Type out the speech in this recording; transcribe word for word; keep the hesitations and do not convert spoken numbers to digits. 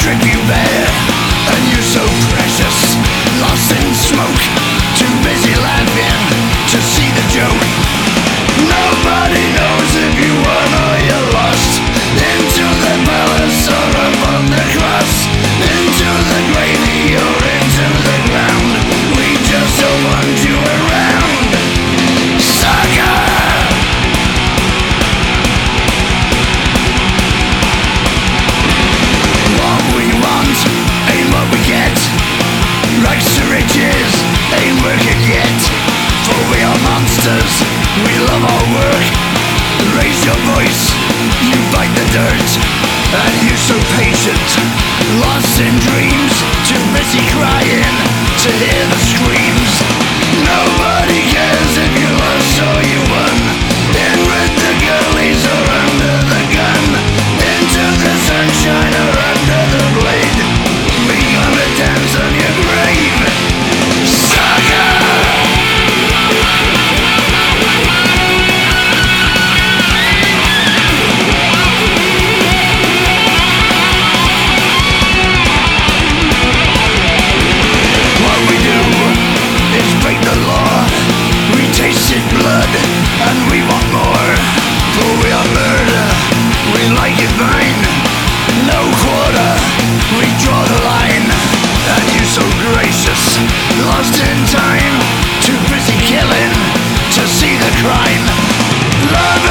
strip you bare, and you're so precious, lost in smoke, too busy laughing to see the joke. Nobody knows if you won or you lost, into the palace or above the cross, into the gravy or into the ground. We just don't want you around, sucker. What we want ain't what we get, rags to riches ain't working yet. For we are monsters, we love our work. Raise your voice, you bite the dirt, and you're so patient, lost in dreams, too busy crying to hear the screams. Nobody cares if you lost or you won, in with the girlies or under the gun, into the sunshine or under the blade. We gonna dance on your grave, sucker. Blood, and we want more, for we are murder, we like it fine. No quarter, we draw the line, and you so gracious, lost in time, too busy killing to see the crime. Love